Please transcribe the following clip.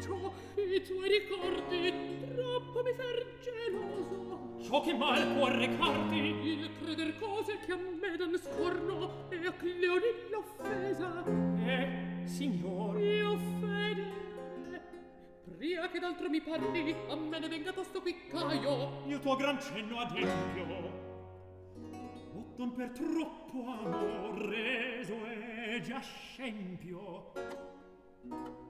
ciò i tuoi ricordi troppo mi fer geloso. Ciò che mal può recarti Il creder cose che a me dan scorno e a Cleonilla offesa. Signor, Io fede. Pria che d'altro mi parli, a me ne venga tosto qui Caio. Il tuo gran cenno adempio. Otton per troppo amor reso e già scempio.